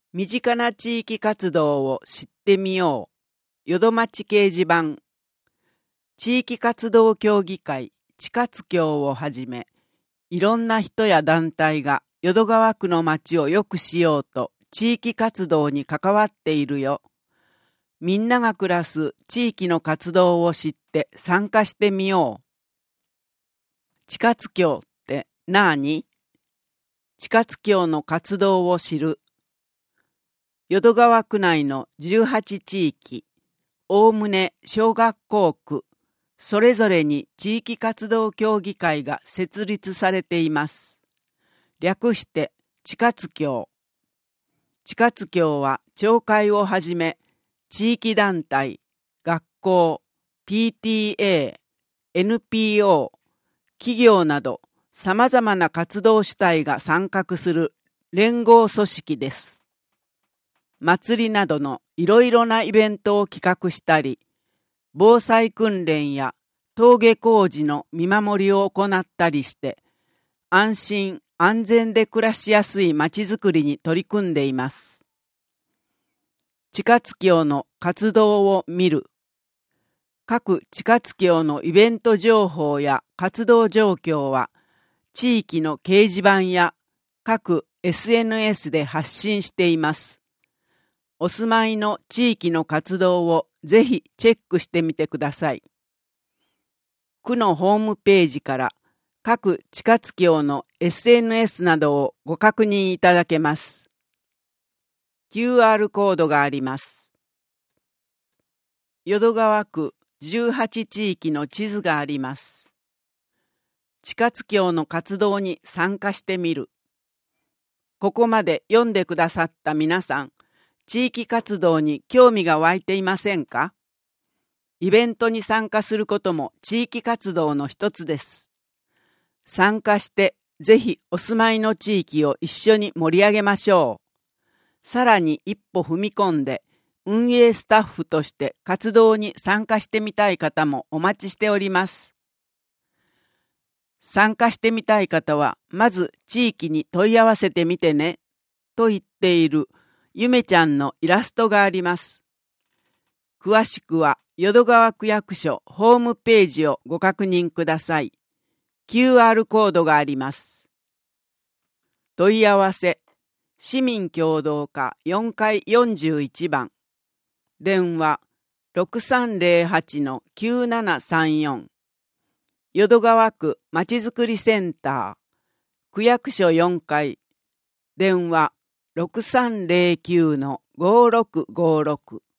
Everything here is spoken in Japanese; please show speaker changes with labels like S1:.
S1: 身近な地域活動を知ってみよう。淀町掲示板。地域活動協議会地活協をはじめ、いろんな人や団体が淀川区の町を良くしようと地域活動に関わっているよ。みんなが暮らす地域の活動を知って参加してみよう。地活協って何？地活協の活動を知る。淀川区内の18地域、おおむね小学校区、それぞれに地域活動協議会が設立されています。略して地活協。地活協は町会をはじめ、地域団体、学校、PTA、NPO、企業など様々な活動主体が参画する連合組織です。祭りなどのいろいろなイベントを企画したり、防災訓練や登下工事の見守りを行ったりして、安心安全で暮らしやすいまちづくりに取り組んでいます。地活協の活動を見る。各地活協のイベント情報や活動状況は、地域の掲示板や各 SNS で発信しています。お住まいの地域の活動をぜひチェックしてみてください。区のホームページから各地活協の SNS などをご確認いただけます。QR コードがあります。淀川区18地域の地図があります。地活協の活動に参加してみる。ここまで読んでくださった皆さん、地域活動に興味が湧いていませんか？イベントに参加することも地域活動の一つです。参加してぜひお住まいの地域を一緒に盛り上げましょう。さらに一歩踏み込んで運営スタッフとして活動に参加してみたい方もお待ちしております。参加してみたい方はまず地域に問い合わせてみてねと言っているゆめちゃんのイラストがあります。詳しくは淀川区役所ホームページをご確認ください。QR コードがあります。問い合わせ市民協働課4階41番電話 6308-9734 淀川区まちづくりセンター区役所4階電話 6309-5656